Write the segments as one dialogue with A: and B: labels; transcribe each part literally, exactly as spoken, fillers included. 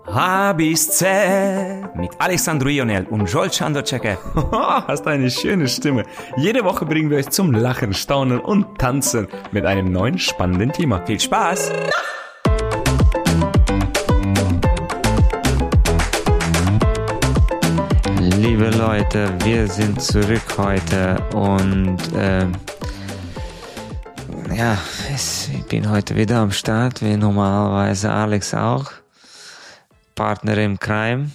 A: A bis Z mit Alessandro Ionel und Joel Chandocek.
B: Hast eine schöne Stimme. Jede Woche bringen wir euch zum Lachen, Staunen und Tanzen mit einem neuen spannenden Thema.
A: Viel Spaß!
C: Liebe Leute, wir sind zurück heute und äh, ja, es, ich bin heute wieder am Start, wie normalerweise Alex auch. Partner im Crime.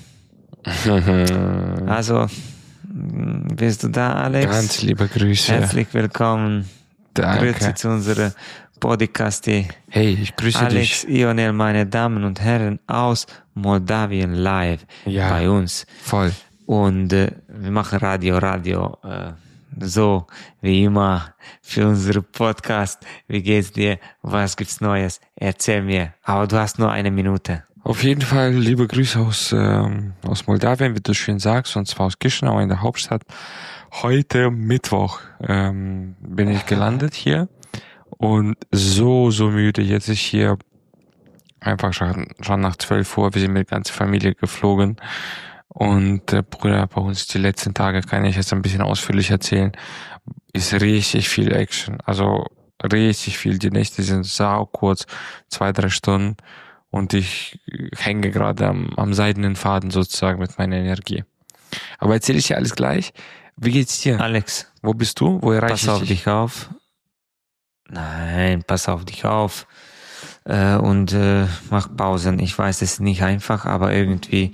C: Also, bist du da, Alex?
B: Ganz liebe Grüße.
C: Herzlich willkommen.
B: Danke.
C: Grüße zu unserer Podcast.
B: Hey, ich grüße
C: Alex
B: dich.
C: Ionel, meine Damen und Herren, aus Moldawien live
B: Ja,
C: bei uns.
B: Voll.
C: Und äh, wir machen Radio, Radio, äh, so wie immer für unseren Podcast. Wie geht's dir? Was gibt's Neues? Erzähl mir. Aber du hast nur eine Minute.
B: Auf jeden Fall liebe Grüße aus, ähm, aus Moldawien, wie du schön sagst, und zwar aus Chișinău in der Hauptstadt. Heute Mittwoch ähm, bin ich gelandet hier und so, so müde. Jetzt ist hier einfach schon, schon nach zwölf Uhr. Wir sind mit der ganzen Familie geflogen. Und äh, Bruder, bei uns die letzten Tage, kann ich jetzt ein bisschen ausführlich erzählen, ist richtig viel Action. Also richtig viel. Die Nächte sind sau kurz, zwei, drei Stunden. Und ich hänge gerade am, am seidenen Faden sozusagen mit meiner Energie. Aber erzähle ich dir alles gleich. Wie geht's dir?
C: Alex,
B: Wo bist du? Wo erreiche
C: pass
B: ich
C: auf
B: dich?
C: dich auf. Nein, pass auf dich auf. Äh, und äh, mach Pausen. Ich weiß, es ist nicht einfach, aber irgendwie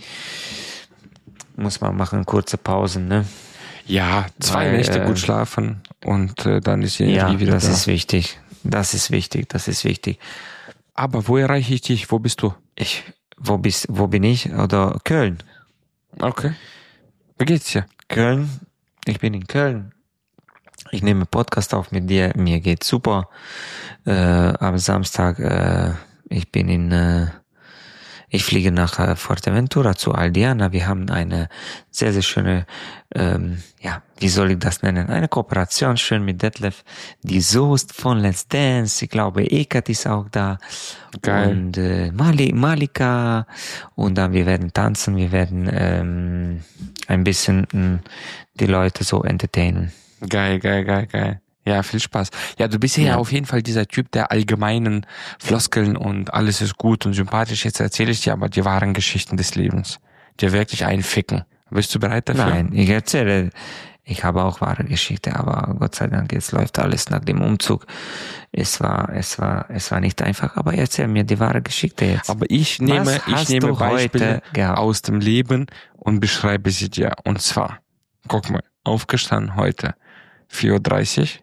C: muss man machen kurze Pausen, ne?
B: Ja, zwei
C: Weil,
B: Nächte
C: äh,
B: gut schlafen und äh, dann ist die Energie
C: Ja,
B: wieder
C: das
B: da.
C: ist wichtig. Das ist wichtig, das ist wichtig.
B: Aber wo erreiche ich dich? Wo bist du?
C: Ich, wo bist, wo bin ich? Oder Köln?
B: Okay. Wie geht's dir?
C: Köln? Ich bin in Köln. Ich nehme Podcast auf mit dir. Mir geht's super. Äh, am Samstag, äh, ich bin in, äh, ich fliege nach äh, Fuerteventura zu Aldiana. Wir haben eine sehr, sehr schöne, ähm, ja, wie soll ich das nennen? Eine Kooperation schön mit Detlef. Die Soest von Let's Dance. Ich glaube, Ekat ist auch da.
B: Geil.
C: Und äh, Mali, Malika. Und dann wir werden tanzen. Wir werden ähm, ein bisschen mh, die Leute so entertainen.
B: Geil, geil, geil, geil. Ja, viel Spaß. Ja, du bist ja,
C: Ja.
B: auf jeden Fall dieser Typ der allgemeinen Floskeln und alles ist gut und sympathisch. Jetzt erzähle ich dir aber die wahren Geschichten des Lebens. Die wirklich einficken. Bist du bereit dafür?
C: Nein, ich erzähle, ich habe auch wahre Geschichte, aber Gott sei Dank, jetzt läuft alles nach dem Umzug. Es war, es war, es war nicht einfach, aber erzähl mir die wahre Geschichte jetzt.
B: Aber ich nehme,
C: Was
B: ich
C: hast
B: nehme
C: du
B: Beispiele
C: heute gehabt?
B: aus dem Leben und beschreibe sie dir. Und zwar, guck mal, aufgestanden heute, vier Uhr dreißig,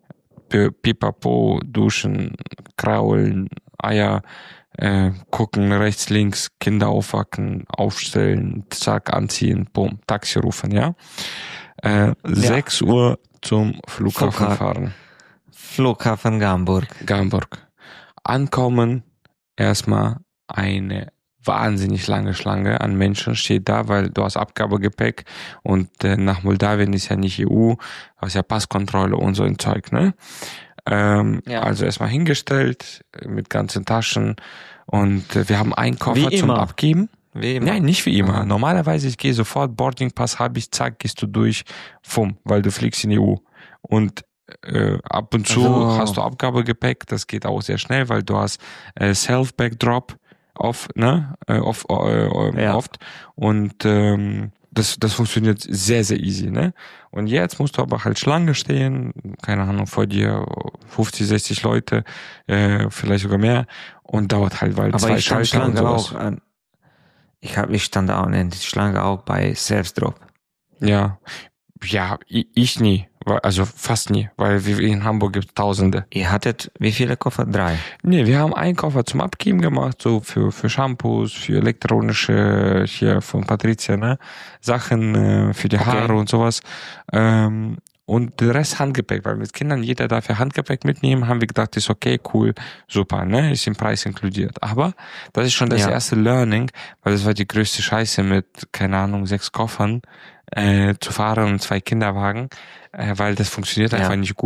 B: P- Pipapo, duschen, kraulen, Eier, äh, gucken, rechts, links, Kinder aufwacken, aufstellen, zack, anziehen, bumm, Taxi rufen, ja? Äh, sechs Uhr zum Flughafen
C: Flughafen.
B: fahren.
C: Flughafen Hamburg.
B: Hamburg. Ankommen, erstmal eine wahnsinnig lange Schlange an Menschen steht da, weil du hast Abgabegepäck und äh, nach Moldawien ist ja nicht E U, hast ja Passkontrolle und so ein Zeug, ne? Ähm,
C: Ja.
B: Also erstmal hingestellt äh, mit ganzen Taschen und äh, wir haben einen Koffer
C: Wie
B: zum
C: immer.
B: Abgeben.
C: Wie immer.
B: Nein, nicht wie immer.
C: Aha.
B: Normalerweise, ich gehe sofort, Boardingpass habe ich, zack, gehst du durch, fumm, weil du fliegst in die E U. Und äh, ab und zu
C: Also-
B: hast du Abgabegepäck, das geht auch sehr schnell, weil du hast äh, Self-Backdrop oft, ne, äh, oft, äh, äh,
C: Ja.
B: oft. Und ähm, das, das funktioniert sehr, sehr easy, ne? Und jetzt musst du aber halt Schlange stehen, keine Ahnung, vor dir fünfzig, sechzig Leute, äh, vielleicht sogar mehr. Und dauert halt, weil
C: Aber
B: zwei
C: ich stand
B: Schalter und
C: Schlange
B: sowas.
C: auch an. Ich habe, ich stand auch in der Schlange auch bei Self-Drop.
B: Ja, ja, ich, ich nie, weil- also fast nie, weil wir in Hamburg gibt Tausende.
C: Ihr hattet wie viele Koffer? Drei.
B: Nee, wir haben einen Koffer zum Abgeben gemacht, so für für Shampoos, für elektronische, hier von Patricia, ne, Sachen äh, für die
C: Okay.
B: Haare und sowas. Ähm, und der Rest Handgepäck, weil mit Kindern jeder darf ja Handgepäck mitnehmen, haben wir gedacht, ist okay, cool, super, ne, ist im Preis inkludiert. Aber das ist schon das
C: Ja.
B: erste Learning, weil das war die größte Scheiße mit, keine Ahnung, sechs Koffern äh, zu fahren und zwei Kinderwagen, äh, weil das funktioniert
C: Ja.
B: einfach nicht gut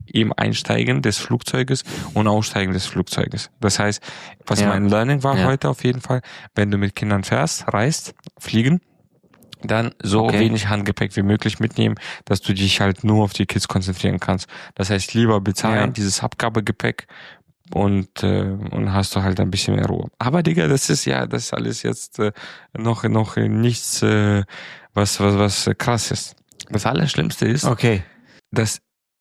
B: im Einsteigen des Flugzeuges und Aussteigen des Flugzeuges. Das heißt, was
C: Ja.
B: mein Learning war
C: Ja.
B: heute auf jeden Fall, wenn du mit Kindern fährst, reist, fliegen, dann so
C: Okay.
B: wenig Handgepäck wie möglich mitnehmen, dass du dich halt nur auf die Kids konzentrieren kannst. Das heißt, lieber bezahlen,
C: Ja.
B: dieses Abgabegepäck und äh, und hast du halt ein bisschen mehr Ruhe. Aber Digga, das ist ja, das ist alles jetzt äh, noch noch nichts, äh, was was was äh, krass ist. Das Allerschlimmste ist,
C: Okay.
B: dass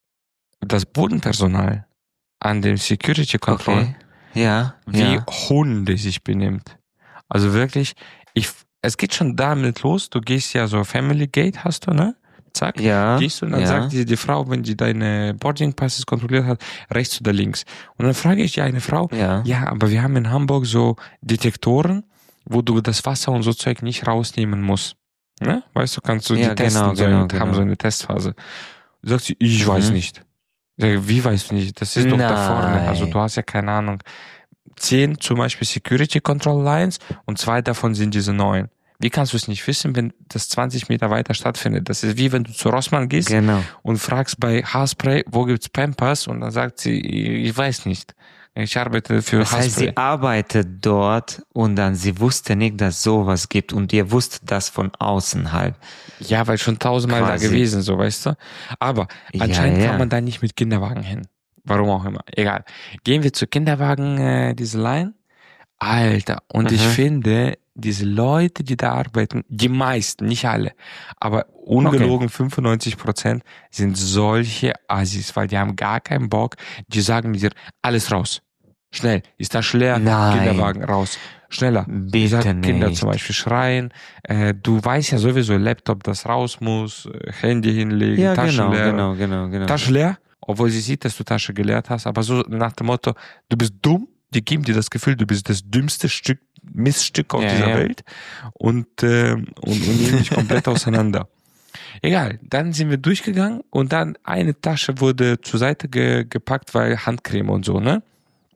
B: das Bodenpersonal an dem Security Control
C: Okay. Ja.
B: wie
C: ja.
B: Hunde sich benimmt. Also wirklich, ich, es geht schon damit los, du gehst ja so Family Gate hast du, ne? Zack,
C: Ja.
B: gehst du und dann
C: ja.
B: sagt dir die Frau, wenn die deine Boarding Passes kontrolliert hat, rechts oder links. Und dann frage ich ja eine Frau,
C: Ja.
B: ja, aber wir haben in Hamburg so Detektoren, wo du das Wasser und so Zeug nicht rausnehmen musst. Ne? Weißt du, kannst du
C: Ja,
B: die testen,
C: genau,
B: so
C: genau,
B: eine, haben
C: genau.
B: so eine Testphase. Sagt sie, ich
C: Mhm.
B: weiß nicht. Ich sage, wie weißt du nicht? Das ist doch da vorne.
C: Nein.
B: Also du hast ja keine Ahnung. Zehn zum Beispiel Security Control Lines und zwei davon sind diese neuen. Wie kannst du es nicht wissen, wenn das zwanzig Meter weiter stattfindet? Das ist wie wenn du zu Rossmann gehst
C: Genau.
B: und fragst bei Haarspray, wo gibt's Pampers? Und dann sagt sie, ich weiß nicht. Ich arbeite für
C: Das heißt,
B: Haarspray.
C: sie arbeitet dort und dann sie wusste nicht, dass sowas gibt und ihr wusstet das von außen halt.
B: Ja, weil schon tausendmal da
C: Quasi.
B: gewesen, so weißt du. Aber
C: Ja,
B: anscheinend
C: ja.
B: kann man da nicht mit Kinderwagen hin. Warum auch immer. Egal. Gehen wir zu Kinderwagen, äh, diese Line. Alter, und ich
C: Mhm.
B: finde, diese Leute, die da arbeiten, die meisten, nicht alle, aber ungelogen fünfundneunzig Prozent sind solche Assis, weil die haben gar keinen Bock. Die sagen dir, alles raus. Schnell. Ist das leer?
C: Nein.
B: Kinderwagen raus. Schneller.
C: Bitte
B: Ich sag, Kinder
C: nicht.
B: zum Beispiel schreien. Äh, du weißt ja sowieso, Laptop, das raus muss, äh, Handy hinlegen,
C: Ja,
B: Tasche
C: genau,
B: leer.
C: genau, genau, genau.
B: Tasche leer, obwohl sie sieht, dass du Tasche geleert hast, aber so nach dem Motto, du bist dumm, die geben dir das Gefühl, du bist das dümmste Stück, Miststück auf
C: Ja,
B: dieser
C: ja.
B: Welt und, äh, und, und nehmen dich komplett auseinander. Egal, dann sind wir durchgegangen und dann eine Tasche wurde zur Seite ge gepackt, weil Handcreme und so, ne?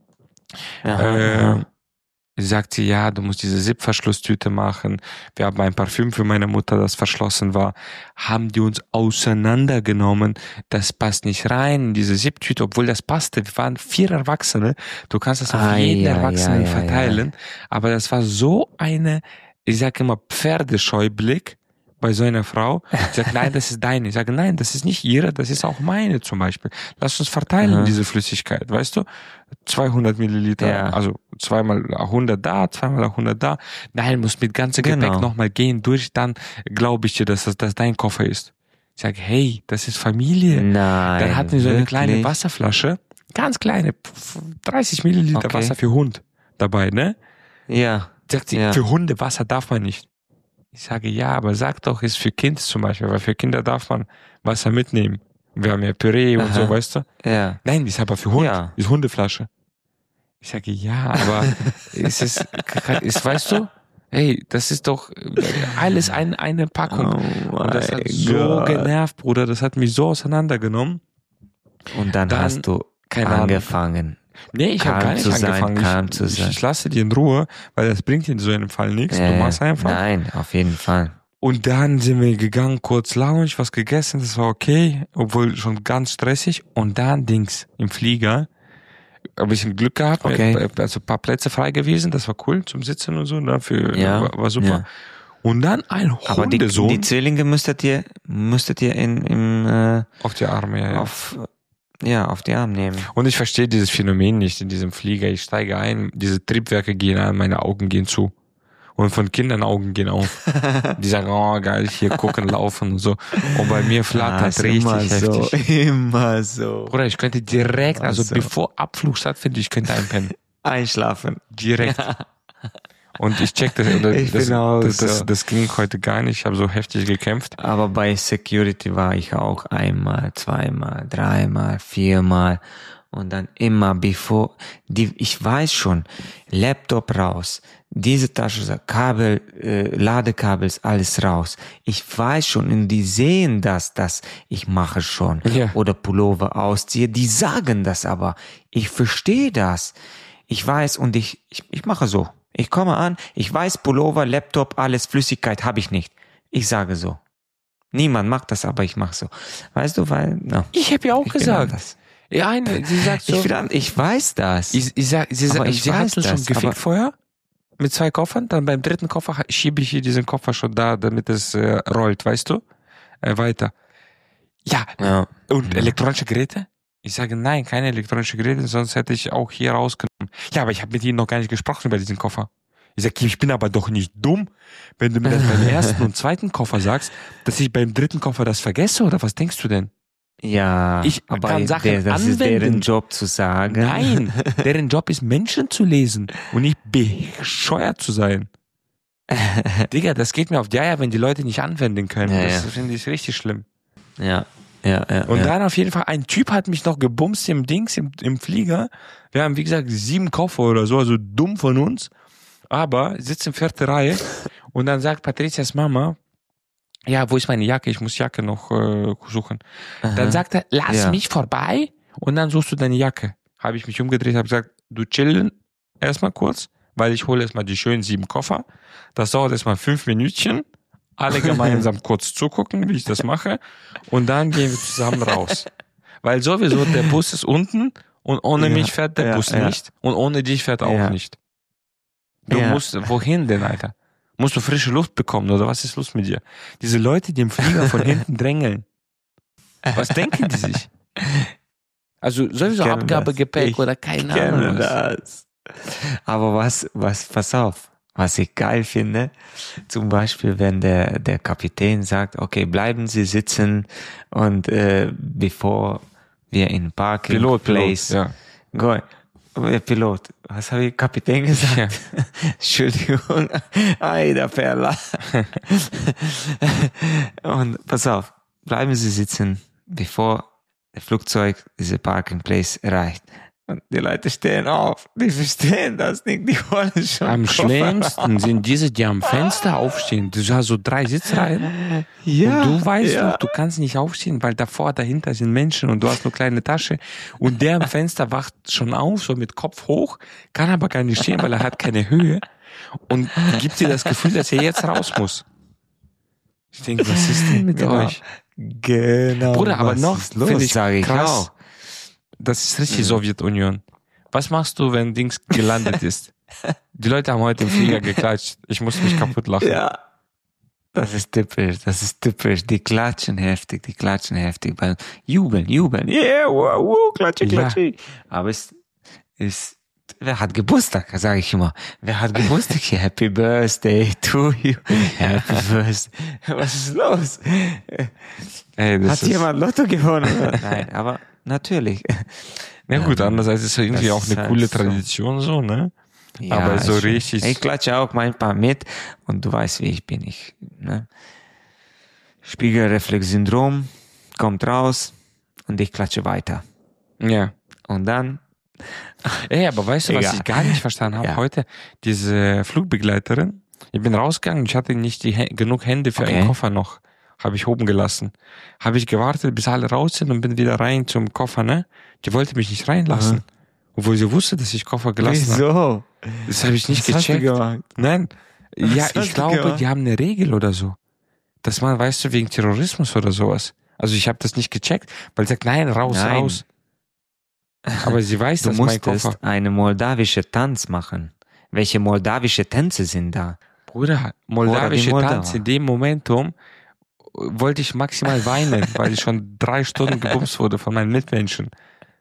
C: Aha,
B: Äh,
C: aha.
B: sagt sie, ja, du musst diese Zip-Verschlusstüte machen. Wir haben ein Parfüm für meine Mutter, das verschlossen war. Haben die uns auseinandergenommen. Das passt nicht rein in diese Zip-Tüte, obwohl das passte. Wir waren vier Erwachsene. Du kannst das auf
C: Ah,
B: jeden
C: ja,
B: Erwachsenen
C: ja, ja,
B: verteilen. Aber das war so eine, ich sag immer, Pferdescheublick bei so einer Frau. Ich sage, nein, das ist deine. Ich sage, nein, das ist nicht ihre, das ist auch meine zum Beispiel. Lass uns verteilen,
C: Aha.
B: diese Flüssigkeit, weißt du? zweihundert Milliliter,
C: Ja.
B: also zweimal hundert da, zweimal hundert da. Nein, muss mit ganzem
C: Genau.
B: Gepäck nochmal gehen durch, dann glaube ich dir, dass das dass dein Koffer ist. Ich sage, hey, das ist Familie.
C: Nein.
B: Dann hatten wir so eine
C: wirklich?
B: kleine Wasserflasche, ganz kleine, f- dreißig Milliliter
C: Okay.
B: Wasser für Hund dabei, ne?
C: Ja.
B: Sagt sie,
C: Ja.
B: für Hunde Wasser darf man nicht. Ich sage, ja, aber sag doch, ist für Kinder zum Beispiel, weil für Kinder darf man Wasser mitnehmen. Wir haben ja Püree und
C: Aha.
B: so, weißt du?
C: Ja.
B: Nein, die ist aber für Hund,
C: Ja.
B: ist Hundeflasche. Ich sage, ja, aber ist es, ist, weißt du, hey, das ist doch alles ein, eine Packung.
C: Oh
B: und das hat
C: mein
B: so
C: Gott.
B: genervt, Bruder, das hat mich so auseinandergenommen.
C: Und dann,
B: Dann,
C: hast du
B: keine Ahnung.
C: angefangen.
B: Nee, ich habe
C: Calm
B: gar nicht
C: zu sein,
B: angefangen.
C: calm zu
B: ich,
C: sein.
B: ich, ich lasse die in Ruhe, weil das bringt in so einem Fall nichts. Du
C: Äh,
B: machst einfach.
C: Nein, auf jeden Fall.
B: Und dann sind wir gegangen, kurz Lounge, was gegessen, das war okay, obwohl schon ganz stressig. Und dann Dings im Flieger, ein bisschen Glück gehabt,
C: Okay.
B: also ein paar Plätze frei gewesen, das war cool zum Sitzen und so, dafür
C: Ja,
B: war, war super.
C: ja.
B: Und dann ein
C: Aber die,
B: Hundesohn
C: die Zwillinge müsstet ihr, müsstet ihr in, im, äh,
B: auf die Arme, ja, ja.
C: auf, ja, auf die Arme nehmen.
B: Und ich verstehe dieses Phänomen nicht in diesem Flieger. Ich steige ein, diese Triebwerke gehen an, meine Augen gehen zu. Und von Kindern Augen gehen auf. Die sagen, oh geil, hier gucken, laufen und so. Und bei mir flattert
C: ist
B: richtig
C: immer so,
B: heftig.
C: immer so.
B: Bruder, ich könnte direkt, also
C: Also.
B: bevor Abflug stattfindet, ich könnte einpennen.
C: Einschlafen.
B: Direkt. Und ich check das, oder
C: Ich
B: das,
C: bin auch
B: das, das,
C: so.
B: das ging heute gar nicht. Ich habe so heftig gekämpft.
C: Aber bei Security war ich auch einmal, zweimal, dreimal, viermal und dann immer bevor, die, ich weiß schon, Laptop raus, diese Tasche, Kabel, äh, Ladekabels, alles raus. Ich weiß schon und die sehen das, dass ich mache schon.
B: Ja.
C: Oder Pullover ausziehe, die sagen das aber. Ich verstehe das. Ich weiß und ich, ich, ich mache so. Ich komme an, ich weiß Pullover, Laptop, alles, Flüssigkeit habe ich nicht. Ich sage so. Niemand macht das, aber ich mache so. Weißt du, weil, no.
B: Ich habe ja auch
C: Ich bin
B: gesagt.
C: anders.
B: Ja, eine, sie sagt so.
C: Ich, find, ich weiß das.
B: Ich, ich sag, sie,
C: Aber
B: sagt,
C: ich
B: sie hat
C: weiß
B: uns schon
C: das,
B: gefickt
C: aber-
B: vorher. Mit zwei Koffern. Dann beim dritten Koffer schiebe ich hier diesen Koffer schon da, damit es äh, rollt, weißt du? Äh, weiter. Ja.
C: Ja.
B: Und
C: Ja.
B: elektronische Geräte? Ich sage nein, keine elektronischen Geräte, sonst hätte ich auch hier rausgenommen. Ja, aber ich habe mit Ihnen noch gar nicht gesprochen über diesen Koffer. Ich sage, ich bin aber doch nicht dumm, wenn du mir das beim ersten und zweiten Koffer sagst, dass ich beim dritten Koffer das vergesse, oder was denkst du denn?
C: Ja,
B: Ich
C: aber
B: kann Sachen
C: der, das ist
B: anwenden.
C: deren Job zu sagen.
B: Nein, deren Job ist, Menschen zu lesen und nicht bescheuert zu sein. Digga, das geht mir auf die Eier, wenn die Leute nicht anwenden können.
C: Ja,
B: das
C: ja.
B: finde ich richtig schlimm.
C: Ja, ja, ja.
B: Und
C: ja.
B: dann auf jeden Fall, ein Typ hat mich noch gebumst im Dings, im, im Flieger. Wir haben, wie gesagt, sieben Koffer oder so, also dumm von uns. Aber sitzt in vierte Reihe und dann sagt Patrizias Mama, ja, wo ist meine Jacke? Ich muss Jacke noch äh, suchen.
C: Aha.
B: Dann sagt er, lass
C: Ja.
B: mich vorbei und dann suchst du deine Jacke. Habe ich mich umgedreht, habe gesagt, du chillen erstmal kurz, weil ich hole erstmal die schönen sieben Koffer. Das dauert erstmal fünf Minütchen. Alle gemeinsam kurz zugucken, wie ich das mache. Und dann gehen wir zusammen raus. Weil sowieso der Bus ist unten und ohne
C: Ja,
B: mich fährt der
C: ja,
B: Bus
C: ja.
B: nicht. Und ohne dich fährt auch
C: Ja.
B: nicht. Du
C: Ja.
B: musst, wohin denn, Alter? Musst du frische Luft bekommen oder was ist los mit dir? Diese Leute, die im Flieger von hinten drängeln. Was denken die sich? Also sowieso
C: kenne
B: Abgabegepäck
C: das.
B: oder keine
C: Ich
B: Ahnung
C: kenne
B: was.
C: das. Aber was, was, pass auf, was ich geil finde, zum Beispiel, wenn der, der Kapitän sagt, okay, bleiben Sie sitzen und äh, bevor wir in Parking
B: Pilot,
C: Place
B: Pilot, ja.
C: go, der Pilot, was habe ich, Kapitän gesagt?
B: Ja.
C: Entschuldigung, ei, der Perla. Und pass auf, bleiben Sie sitzen, bevor der Flugzeug diese Parking Place erreicht. Und die Leute stehen auf, die verstehen das nicht, die wollen schon
B: Am
C: Koffer
B: schlimmsten
C: haben.
B: sind diese, die am Fenster aufstehen. Du hast so drei Sitzreihen.
C: Ja,
B: Und du weißt
C: ja.
B: noch, du kannst nicht aufstehen, weil davor, dahinter sind Menschen und du hast nur kleine Tasche. Und der am Fenster wacht schon auf, so mit Kopf hoch, kann aber gar nicht stehen, weil er hat keine Höhe. Und gibt dir das Gefühl, dass er jetzt raus muss. Ich denke, was ist denn mit
C: Genau.
B: euch?
C: Genau.
B: Bruder, aber
C: was
B: noch
C: ist los,
B: finde ich
C: sage ich
B: krass.
C: auch.
B: Das ist richtig
C: Mhm.
B: Sowjetunion. Was machst du, wenn Dings gelandet ist? Die Leute haben heute im Flieger geklatscht. Ich muss mich kaputt lachen.
C: Ja. Das ist typisch, das ist typisch. Die klatschen heftig, die klatschen heftig. Bei jubeln, jubeln. Yeah, wow, wow, klatsche,
B: Ja.
C: klatsche. Aber es ist, wer hat Geburtstag, sage ich immer. Wer hat Geburtstag hier? Happy Birthday to you. Happy Birthday. Was ist los?
B: Ey, das
C: Hat
B: ist,
C: jemand Lotto gewonnen? Nein, aber natürlich.
B: na gut,
C: Ähm,
B: andererseits ist es irgendwie
C: das
B: auch eine
C: ist halt
B: coole
C: so.
B: Tradition so, ne?
C: Ja,
B: Aber so
C: ist schön.
B: richtig-
C: Ich klatsche auch manchmal mit und du weißt, wie ich bin. Ich, ne? Spiegelreflexsyndrom kommt raus und ich klatsche weiter.
B: Ja.
C: Und dann,
B: Ey, aber weißt du, was
C: Egal.
B: ich gar nicht verstanden habe
C: Ja.
B: heute? Diese Flugbegleiterin, ich bin rausgegangen, ich hatte nicht die, Hä- genug Hände für
C: Okay.
B: einen Koffer noch. Habe ich oben gelassen. Habe ich gewartet, bis alle raus sind und bin wieder rein zum Koffer, ne? Die wollte mich nicht reinlassen.
C: Mhm.
B: Obwohl sie wusste, dass ich Koffer gelassen habe.
C: wieso?
B: Das habe ich nicht
C: Was hast du
B: gecheckt.
C: gemacht?
B: Nein. Ja,
C: hast
B: ich
C: du
B: glaube,
C: gemacht?
B: die haben eine Regel oder so. Dass man, weißt du, wegen Terrorismus oder sowas. Also ich habe das nicht gecheckt, weil sie sagt, nein, raus,
C: Nein.
B: raus. Aber sie weiß,
C: Du
B: dass mein
C: musstest
B: Koffer.
C: eine moldawische Tanz machen. Welche moldawische Tänze sind da?
B: Bruder, moldawische
C: Moldauer.
B: Tanz, in dem Momentum wollte ich maximal weinen, weil ich schon drei Stunden gebumst wurde von meinen Mitmenschen.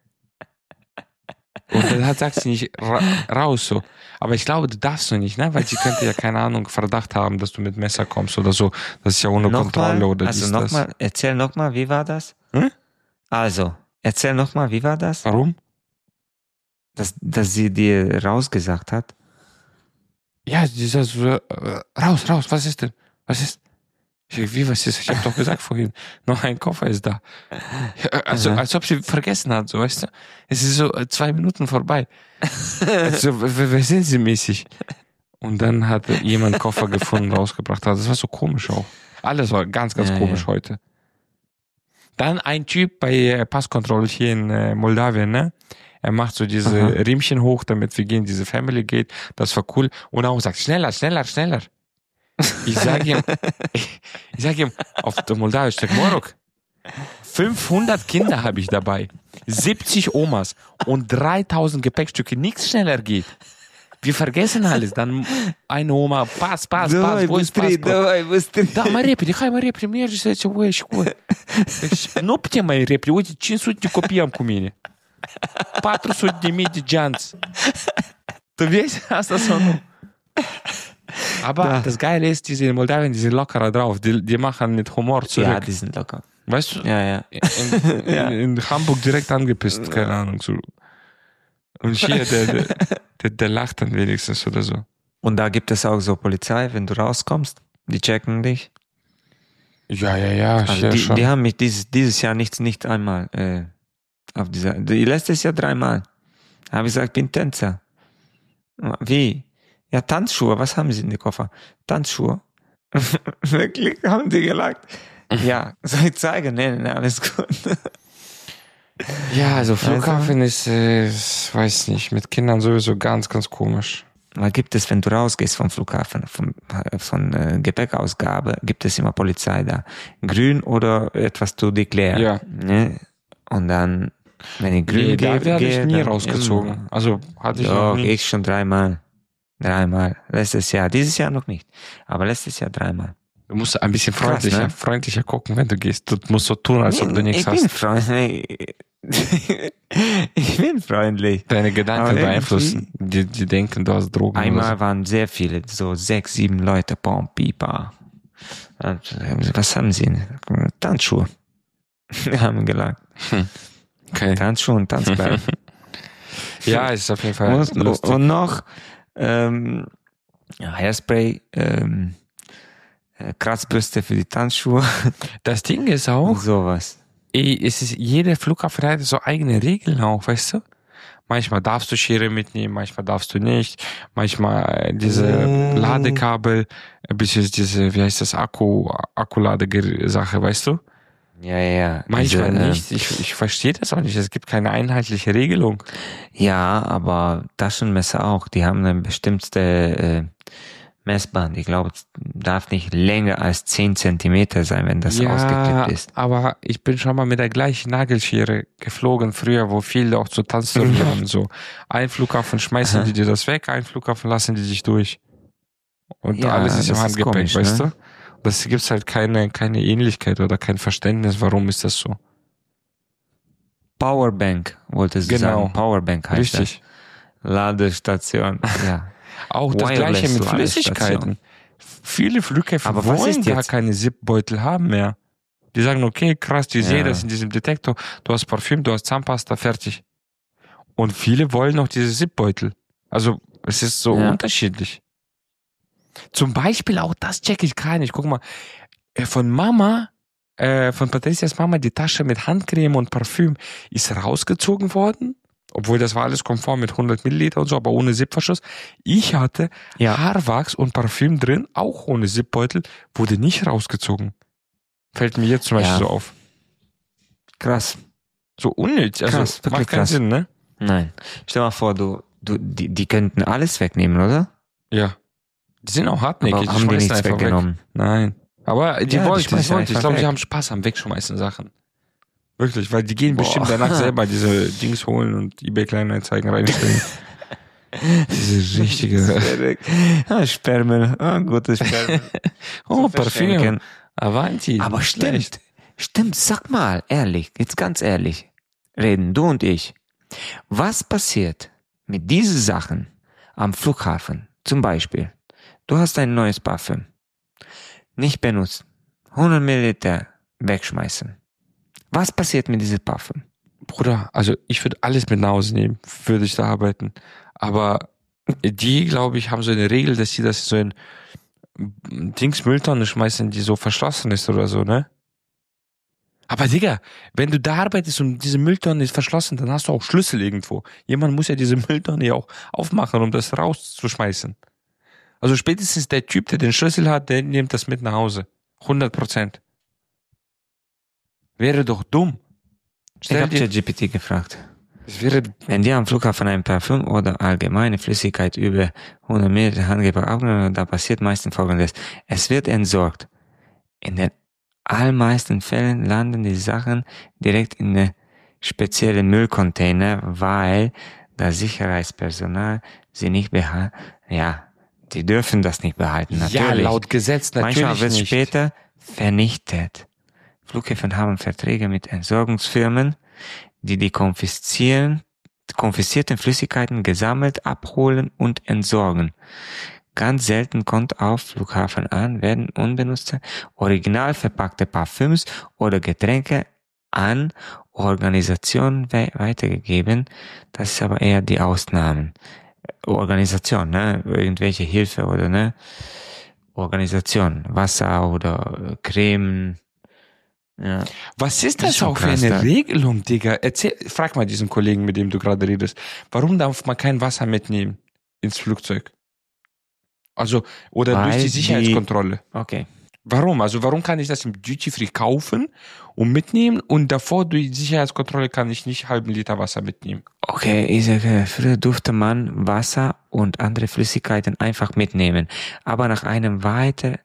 B: Und dann hat, sagt sie nicht ra raus so. Aber ich glaube, du darfst du nicht, ne? Weil sie könnte ja, keine Ahnung, Verdacht haben, dass du mit Messer kommst oder so. Das ist ja ohne Kontrolle
C: Nochmal,
B: oder
C: also
B: dies, das.
C: nochmal, erzähl nochmal, wie war das?
B: Hm?
C: Also, erzähl nochmal, wie war das?
B: Warum?
C: Dass, dass sie dir rausgesagt hat?
B: Ja, dieser so, äh, raus, raus, was ist denn? Was ist? Ich, wie, was ist? Ich habe doch gesagt vorhin, noch ein Koffer ist da. Ja, Also,
C: Aha.
B: als ob sie vergessen hat, so, weißt du? Es ist so äh, zwei Minuten vorbei. Also, wer, wer sind sie mäßig? Und dann hat jemand Koffer gefunden, rausgebracht. Also, das war so komisch auch. Alles war ganz, ganz
C: Ja,
B: komisch
C: ja.
B: heute. Dann ein Typ bei äh, Passkontrolle hier in äh, Moldawien, ne? Er macht so diese
C: Aha.
B: Riemchen hoch, damit wir gehen, diese Family Gate. Das war cool. Und auch sagt, schneller, schneller, schneller. Ich sage ihm, ich, ich sage ihm, auf der Moldawisch, sag Morok. fünfhundert Kinder habe ich dabei, siebzig Omas und dreitausend Gepäckstücke. Nichts schneller geht. Wir vergessen alles. Dann eine Oma, pass, pass, pass, wo ist Passport?
C: Давай, быстрее.
B: Да, мои репли, хай мои репли, мне же эти вещи. Ну, птя мои репли, вот cincisute copiam cu mine. patru sute de mii de geanți. Du weißt, hast das so. Aber da. Das Geile ist, diese in Moldawien, die sind lockerer drauf. Die, die machen mit Humor zurück.
C: Ja, die sind locker.
B: Weißt du?
C: Ja, ja.
B: In, in,
C: ja.
B: in Hamburg direkt angepisst, keine Ahnung. So. Und hier, der, der, der, der lacht dann wenigstens oder so.
C: Und da gibt es auch so Polizei, wenn du rauskommst, die checken dich.
B: Ja, ja, ja.
C: Also die, die haben mich dieses, dieses Jahr nicht, nicht einmal äh, auf dieser, die letztes Jahr dreimal. Habe ich gesagt, ich bin Tänzer. Wie? Ja, Tanzschuhe, was haben Sie in den Koffer? Tanzschuhe? Wirklich, haben die gelacht. Ja, soll ich zeigen? Nee, nee, alles gut.
B: Ja, also Flughafen ist, äh, weiß nicht, mit Kindern sowieso ganz, ganz komisch.
C: Was gibt es, wenn du rausgehst vom Flughafen, von, von äh, Gepäckausgabe, gibt es immer Polizei da. Grün oder etwas zu deklären.
B: Ja.
C: Ne? Und dann, wenn ich grün
B: nee,
C: gehe,
B: da werde ich nie
C: dann
B: rausgezogen.
C: Immer.
B: Also hatte ich
C: Doch,
B: noch nie.
C: ich schon dreimal. Dreimal. Letztes Jahr. Dieses Jahr noch nicht. Aber letztes Jahr dreimal.
B: Du musst ein bisschen
C: Krass,
B: freundlicher,
C: ne?
B: freundlicher gucken, wenn du gehst. Du musst so tun, als ob du nichts
C: ich
B: hast.
C: Bin freundlich. Ich bin freundlich.
B: Deine Gedanken
C: Aber
B: beeinflussen. Die, die denken, du hast Drogen.
C: Einmal
B: oder so.
C: waren sehr viele, so sechs, sieben Leute, bom, pipa. Was haben sie? Tanzschuhe. Wir haben gelacht.
B: Hm. Okay.
C: Tanzschuhe und Tanzkleidung.
B: Ja, ist auf jeden Fall
C: und,
B: lustig.
C: und noch ähm, Hairspray, ähm, Kratzbürste für die Tanzschuhe.
B: Das Ding ist auch,
C: und sowas.
B: ey, es ist, jeder Flughafen hat so eigene Regeln auch, weißt du? Manchmal darfst du Schere mitnehmen, manchmal darfst du nicht. Manchmal diese
C: Mm.
B: Ladekabel, bis diese, wie heißt das, Akku, Akkuladesache, weißt du?
C: Ja, ja.
B: Manchmal
C: diese,
B: nicht. Ich, ich verstehe das auch nicht. Es gibt keine einheitliche Regelung.
C: Ja, aber Taschenmesser auch. Die haben eine bestimmte äh, Messband. Ich glaube, es darf nicht länger als zehn Zentimeter sein, wenn das
B: Ja,
C: ausgeklippt ist.
B: aber ich bin schon mal mit der gleichen Nagelschere geflogen früher, wo viele auch zu Tanzturnieren und so. Ein Flughafen schmeißen die dir das weg, ein Flughafen lassen die dich durch. Und
C: Ja,
B: alles ist im
C: das ist
B: Handgepäck,
C: komisch,
B: weißt
C: ne?
B: du? Das gibt's halt keine, keine Ähnlichkeit oder kein Verständnis, warum ist das so.
C: Powerbank, wolltest du
B: Genau.
C: sagen. Powerbank heißt
B: Richtig.
C: das. Ladestation. Ja.
B: Auch das
C: Wireless
B: gleiche mit
C: Ladestation.
B: Flüssigkeiten. Viele Flughäfen
C: Aber was
B: wollen
C: ist
B: gar
C: jetzt?
B: keine Zipbeutel haben mehr. Die sagen, okay, krass, die
C: Ja.
B: sehen das in diesem Detektor. Du hast Parfüm, du hast Zahnpasta, fertig. Und viele wollen auch diese Zipbeutel. Also, es ist so
C: Ja.
B: unterschiedlich. Zum Beispiel auch das check ich gar nicht. Guck mal, äh, von Mama, äh, von Patricias Mama, die Tasche mit Handcreme und Parfüm ist rausgezogen worden. Obwohl das war alles konform mit hundert Milliliter und so, aber ohne Zipverschluss. Ich hatte
C: Ja.
B: Haarwachs und Parfüm drin, auch ohne Zipbeutel, wurde nicht rausgezogen. Fällt mir jetzt zum Beispiel
C: Ja.
B: so auf.
C: Krass.
B: So unnötig, also
C: Krass, wirklich
B: macht keinen
C: krass.
B: Sinn, ne?
C: Nein. Stell mal vor, du, du, die, die könnten alles wegnehmen, oder?
B: Ja. Die sind auch hartnäckig,
C: Aber
B: die
C: haben die
B: schmeißen
C: nichts
B: einfach weg.
C: weggenommen?
B: Nein. Aber die
C: Ja, die
B: wollten, die
C: schmeißen
B: wollten. Ich
C: einfach
B: glaube, die
C: weg.
B: haben Spaß am Wegschmeißen Sachen. Wirklich, weil die gehen
C: Boah.
B: bestimmt danach selber diese Dings holen und eBay Kleinanzeigen reinstellen. Diese richtige...
C: ah, Spermel. Ah, gutes Spermel.
B: Oh,
C: Zu
B: Parfüm.
C: verschenken.
B: Avanti.
C: Aber
B: Nicht
C: stimmt.
B: schlecht.
C: Stimmt, sag mal, ehrlich, jetzt ganz ehrlich. Reden, du und ich. Was passiert mit diesen Sachen am Flughafen? Zum Beispiel, du hast ein neues Parfüm. Nicht benutzt. hundert Milliliter wegschmeißen. Was passiert mit diesem Parfüm?
B: Bruder, also ich würde alles mit nach Hause nehmen, würde ich da arbeiten. Aber die, glaube ich, haben so eine Regel, dass sie das so in Dings Mülltonne schmeißen, die so verschlossen ist oder so, ne? Aber Digga, wenn du da arbeitest und diese Mülltonne ist verschlossen, dann hast du auch Schlüssel irgendwo. Jemand muss ja diese Mülltonne ja auch aufmachen, um das rauszuschmeißen. Also spätestens der Typ, der den Schlüssel hat, der nimmt das mit nach Hause. hundert Prozent. Wäre doch dumm.
C: Ich
B: Stell
C: habe
B: dir,
C: ChatGPT gefragt.
B: es wäre,
C: Wenn dir am Flughafen ein Parfüm oder allgemeine Flüssigkeit über hundert Milliliter Handgepäck abgenommen wird, da passiert meistens Folgendes. Es wird entsorgt. In den allermeisten Fällen landen die Sachen direkt in eine spezielle Müllcontainer, weil das Sicherheitspersonal sie nicht behalten. Ja, die dürfen das nicht behalten, natürlich.
B: Ja, laut Gesetz natürlich
C: Manchmal wird es
B: nicht.
C: später vernichtet. Flughäfen haben Verträge mit Entsorgungsfirmen, die die konfiszieren, konfiszierten Flüssigkeiten gesammelt, abholen und entsorgen. Ganz selten kommt auf Flughafen an, werden unbenutzte, original verpackte Parfüms oder Getränke an Organisationen we- weitergegeben. Das ist aber eher die Ausnahmen. Organisation, ne? Irgendwelche Hilfe oder ne? Organisation, Wasser oder Creme. Ja.
B: Was ist
C: Das
B: das
C: ist schon
B: auch für
C: krass,
B: eine
C: da.
B: Regelung, Digga? Erzähl, frag mal diesen Kollegen, mit dem du gerade redest. Warum darf man kein Wasser mitnehmen ins Flugzeug? Also, oder
C: Weil
B: durch die
C: die-
B: Sicherheitskontrolle.
C: Okay.
B: Warum? Also, warum kann ich das im Duty Free kaufen und mitnehmen und davor durch die Sicherheitskontrolle kann ich nicht halben Liter Wasser mitnehmen?
C: Okay, ich sage, früher durfte man Wasser und andere Flüssigkeiten einfach mitnehmen. Aber nach einem weiter,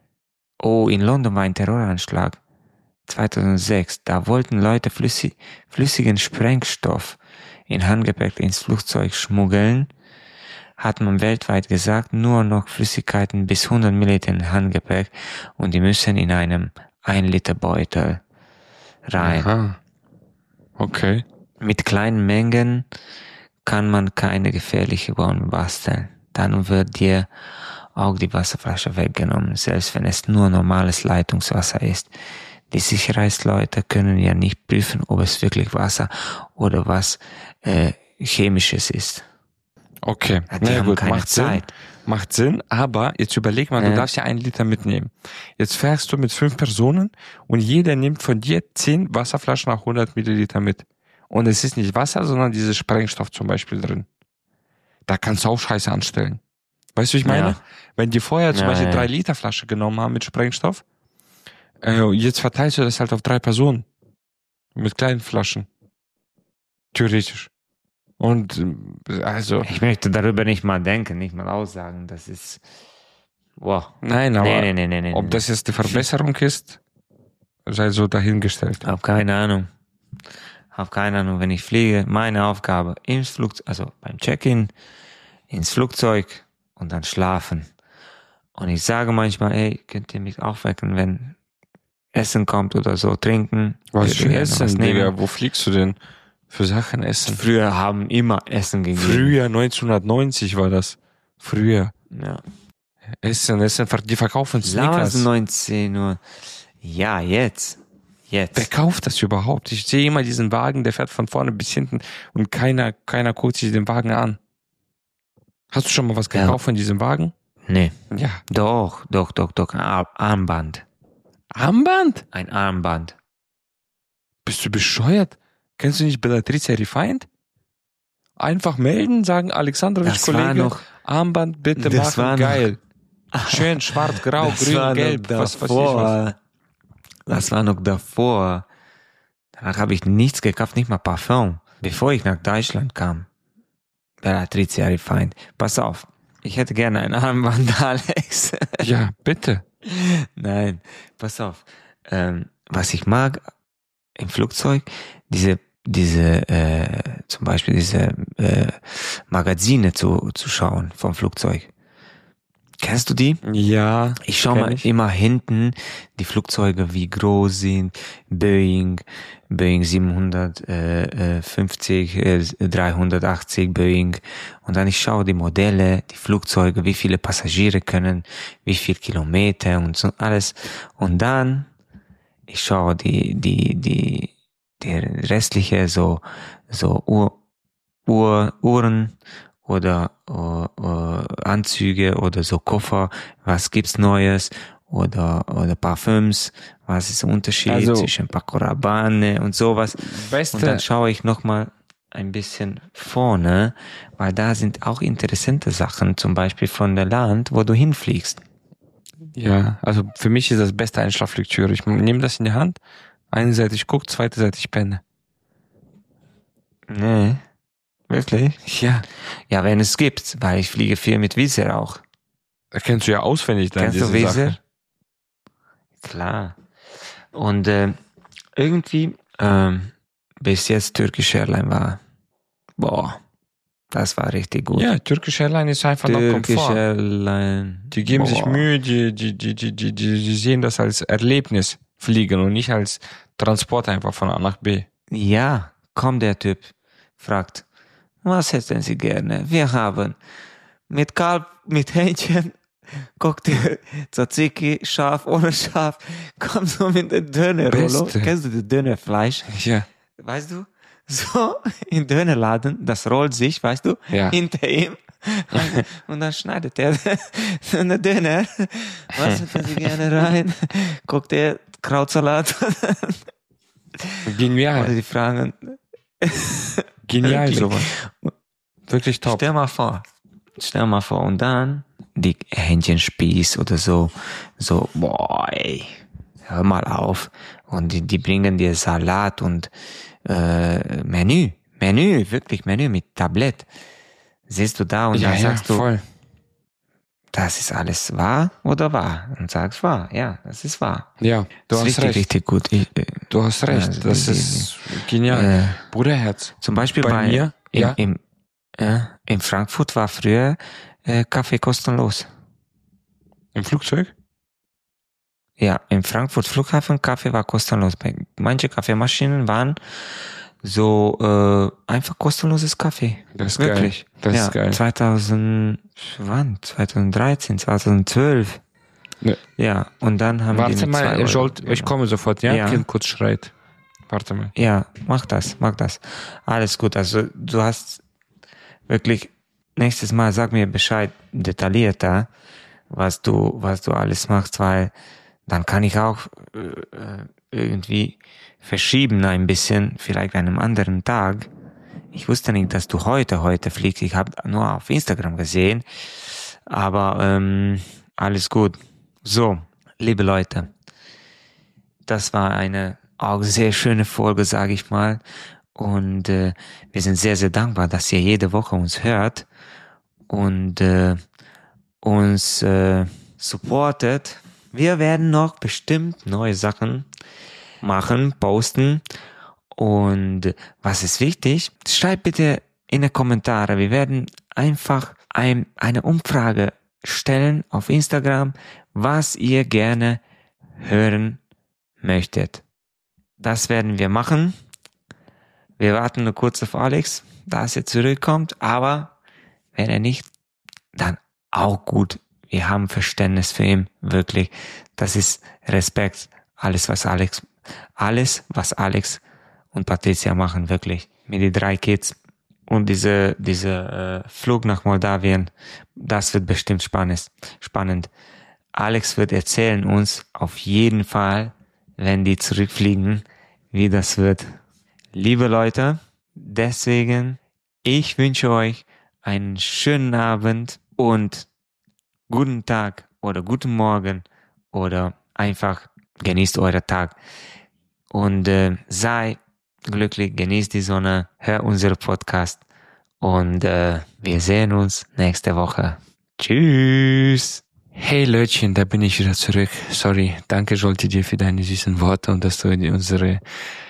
C: oh, in London war ein Terroranschlag. zweitausendsechs, da wollten Leute flüssig, flüssigen Sprengstoff in Handgepäck ins Flugzeug schmuggeln, hat man weltweit gesagt, nur noch Flüssigkeiten bis hundert Milliliter in Handgepäck und die müssen in einem ein Liter Beutel rein.
B: Aha. Okay.
C: Mit kleinen Mengen kann man keine gefährliche Bombe basteln. Dann wird dir auch die Wasserflasche weggenommen, selbst wenn es nur normales Leitungswasser ist. Die Sicherheitsleute können ja nicht prüfen, ob es wirklich Wasser oder was äh, Chemisches ist.
B: Okay.
C: Ja, die
B: Na ja,
C: haben
B: gut,
C: keine
B: macht Sinn.
C: Zeit.
B: Macht Sinn, aber jetzt überleg mal, du
C: Ja.
B: darfst ja einen Liter mitnehmen. Jetzt fährst du mit fünf Personen und jeder nimmt von dir zehn Wasserflaschen nach hundert Milliliter mit. Und es ist nicht Wasser, sondern dieses Sprengstoff zum Beispiel drin. Da kannst du auch Scheiße anstellen. Weißt du, wie ich meine?
C: Ja.
B: Wenn die vorher zum
C: Ja,
B: Beispiel
C: ja.
B: drei Liter Flasche genommen haben mit Sprengstoff, äh, jetzt verteilst du das halt auf drei Personen. Mit kleinen Flaschen. Theoretisch. Und äh, also,
C: Ich möchte darüber nicht mal denken, nicht mal aussagen. Das ist, wow.
B: nein, aber
C: Nee, nee, nee, nee, nee.
B: ob das jetzt die Verbesserung ist, sei so dahingestellt.
C: Hab keine Ahnung. Hab keine Ahnung. Wenn ich fliege, meine Aufgabe ins Flugzeug, also beim Check-in, ins Flugzeug und dann schlafen. Und ich sage manchmal, ey, könnt ihr mich aufwecken, wenn Essen kommt oder so, trinken.
B: Was
C: Würde
B: für
C: gerne
B: Essen,
C: was nehmen.
B: Digga? Wo fliegst du denn? Für Sachen essen.
C: Früher haben immer Essen gegeben.
B: Früher, neunzehnhundertneunzig war das. Früher.
C: Ja.
B: Essen, Essen, die verkaufen
C: Damals
B: Snickers.
C: neunzehn Uhr. Ja, jetzt. Jetzt.
B: Wer kauft das überhaupt? Ich sehe immer diesen Wagen, der fährt von vorne bis hinten und keiner, keiner guckt sich den Wagen an. Hast du schon mal was
C: Ja.
B: gekauft von diesem Wagen?
C: Nee.
B: Ja.
C: Doch, doch, doch, doch. Ein Ar- Armband.
B: Armband?
C: Ein Armband.
B: Bist du bescheuert? Kennst du nicht Bellatricea Refined? Einfach melden, sagen Alexandrovic,
C: Das war
B: Kollege,
C: noch,
B: Armband bitte
C: Das war
B: machen,
C: noch-
B: geil. Schön schwarz, grau,
C: das
B: grün,
C: war noch
B: gelb, was, was, ich was.
C: davor. Das war noch davor. Danach habe ich nichts gekauft, nicht mal Parfum. Bevor ich nach Deutschland kam. Bellatricea Refined. Pass auf. Ich hätte gerne ein Armband, Alex.
B: Ja, bitte.
C: Nein, pass auf. Ähm, was ich mag im Flugzeug, diese, diese, äh, zum Beispiel diese äh, Magazine zu, zu schauen vom Flugzeug. Kennst du die?
B: Ja.
C: Ich schaue
B: kenn
C: mal
B: ich.
C: immer hinten die Flugzeuge, wie groß sind, Boeing, Boeing siebenhundertfünfzig, äh, dreihundertachtzig Boeing. Und dann ich schaue die Modelle, die Flugzeuge, wie viele Passagiere können, wie viel Kilometer und so alles. Und dann ich schaue die, die, die, die restliche so, so Uhr, Uhr, Uhren oder uh, uh, Anzüge oder so Koffer, was gibt's Neues oder oder Parfüms, was ist der Unterschied
B: Also-
C: zwischen Paco Rabanne und sowas.
B: Beste.
C: Und dann schaue ich nochmal ein bisschen vorne, weil da sind auch interessante Sachen, zum Beispiel von der Land, wo du hinfliegst.
B: Ja, also für mich ist das beste Einschlaflektüre. Ich nehme das in die Hand, eine Seite ich gucke, zweite Seite ich penne.
C: Nee, wirklich?
B: Ja.
C: Ja, wenn es gibt, weil ich fliege viel mit Wizz Air auch.
B: Da kennst du ja auswendig dann
C: Kennst
B: diese
C: du Wizz Air?
B: Sache.
C: Klar. Und äh, irgendwie ähm, bis jetzt Turkish Airlines war, boah, das war richtig gut.
B: Ja, Turkish Airlines ist einfach noch
C: Turkish
B: Komfort.
C: Airlines.
B: Die geben
C: boah.
B: sich Mühe, die, die, die, die, die, die, die sehen das als Erlebnis fliegen und nicht als Transport einfach von A nach B.
C: Ja, kommt der Typ, fragt, was hätten Sie gerne? Wir haben mit Kalb, mit Hähnchen, Cocktail, Tzatziki, Schaf, ohne Schaf, komm so mit der Dönerrollo.
B: Beste.
C: Kennst du das Dönerfleisch?
B: Ja.
C: Weißt du? So, in Dönerladen, das rollt sich, weißt du,
B: Ja.
C: hinter ihm. Und dann schneidet er den Döner. Was hätten Sie gerne rein? Cocktail, Krautsalat.
B: Genial.
C: Oder die fragen,
B: Genial
C: Wirklich.
B: sowas. Wirklich top.
C: stell mal vor, stell mal vor, und dann die Hähnchenspieß oder so, so, boah, ey, hör mal auf. Und die, die bringen dir Salat und äh, Menü, Menü, wirklich Menü mit Tablett. Siehst du da und
B: Ja,
C: dann
B: ja,
C: sagst du,
B: voll.
C: das ist alles wahr oder wahr? Und sagst wahr, ja, das ist wahr.
B: Ja, du
C: das ist
B: hast
C: richtig,
B: recht.
C: richtig gut. Ich, äh,
B: Du hast recht.
C: Ja,
B: Das
C: die-
B: ist genial.
C: äh,
B: Bruderherz.
C: Zum Beispiel
B: Bei
C: bei,
B: mir,
C: im,
B: ja.
C: im, äh, in Frankfurt war früher äh, Kaffee kostenlos.
B: Im Flugzeug?
C: Ja, in Frankfurt Flughafen Kaffee war kostenlos. Bei manche Kaffeemaschinen waren so äh, einfach kostenloses Kaffee.
B: Das ist
C: Wirklich.
B: geil. Das
C: ja,
B: ist geil.
C: zweitausend, wann? zweitausenddreizehn, zweitausendzwölf.
B: Ne.
C: Ja, und dann haben die
B: Warte
C: mit zwei
B: mal,
C: Euro
B: Jolt, ich
C: genommen.
B: komme sofort, ja?
C: Ja.
B: Kind kurz schreit. Warte mal.
C: Ja, mach das, mach das. Alles gut. Also du hast wirklich, nächstes Mal sag mir Bescheid detaillierter, was du, was du alles machst, weil dann kann ich auch äh, irgendwie verschieben ein bisschen, vielleicht an einem anderen Tag. Ich wusste nicht, dass du heute, heute fliegst. Ich habe nur auf Instagram gesehen. Aber ähm, alles gut. So, liebe Leute, das war eine auch sehr schöne Folge, sage ich mal. Und äh, wir sind sehr, sehr dankbar, dass ihr jede Woche uns hört und äh, uns äh, supportet. Wir werden noch bestimmt neue Sachen machen, posten. Und was ist wichtig? Schreibt bitte in die Kommentare. Wir werden einfach ein, eine Umfrage stellen auf Instagram, was ihr gerne hören möchtet. Das werden wir machen. Wir warten nur kurz auf Alex, dass er zurückkommt. Aber wenn er nicht, dann auch gut. Wir haben Verständnis für ihn, wirklich. Das ist Respekt. Alles, was Alex, alles, was Alex und Patricia machen, wirklich. Mit den drei Kids und diese, diese äh, Flug nach Moldawien, das wird bestimmt spannend. Spannend. Alex wird erzählen uns auf jeden Fall, wenn die zurückfliegen, wie das wird. Liebe Leute, deswegen, ich wünsche euch einen schönen Abend und guten Tag oder guten Morgen oder einfach genießt euren Tag und äh, sei glücklich, genießt die Sonne, hör unseren Podcast und äh, wir sehen uns nächste Woche. Tschüss!
B: Hey Leutchen, da bin ich wieder zurück. Sorry, danke Jolte dir für deine süßen Worte und dass du unsere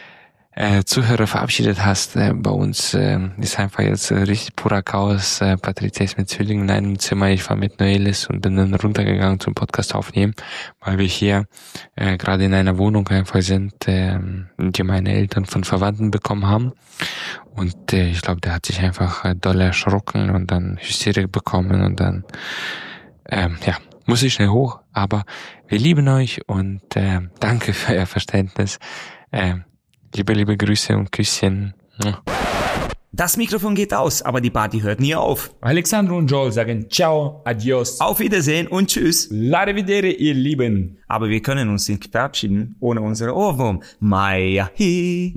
B: äh, Zuhörer verabschiedet hast. Äh, bei uns äh, ist einfach jetzt äh, richtig purer Chaos. Äh, Patricia ist mit Zwillingen in einem Zimmer, ich war mit Noelis und bin dann runtergegangen zum Podcast aufnehmen, weil wir hier äh, gerade in einer Wohnung einfach sind, äh, die meine Eltern von Verwandten bekommen haben. Und äh, ich glaube, der hat sich einfach äh, doll erschrocken und dann Hysterie bekommen und dann ähm, ja, muss ich schnell hoch, aber wir lieben euch und äh, danke für euer Verständnis. Äh, liebe, liebe Grüße und Küsschen.
A: Das Mikrofon geht aus, aber die Party hört nie auf.
D: Alexandro und Joel sagen Ciao, Adios,
A: Auf Wiedersehen und tschüss.
D: L'arrivedere, ihr Lieben.
A: Aber wir können uns nicht verabschieden ohne unsere Ohrwurm. Maya hi,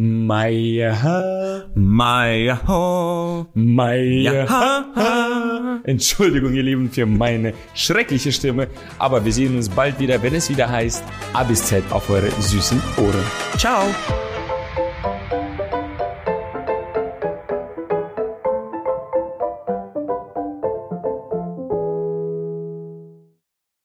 D: Maya,
A: Maya ho,
D: Maya.
A: ha, ha.
D: Entschuldigung, ihr Lieben, für meine schreckliche Stimme, aber wir sehen uns bald wieder, wenn es wieder heißt A bis Z auf eure süßen Ohren.
A: Ciao.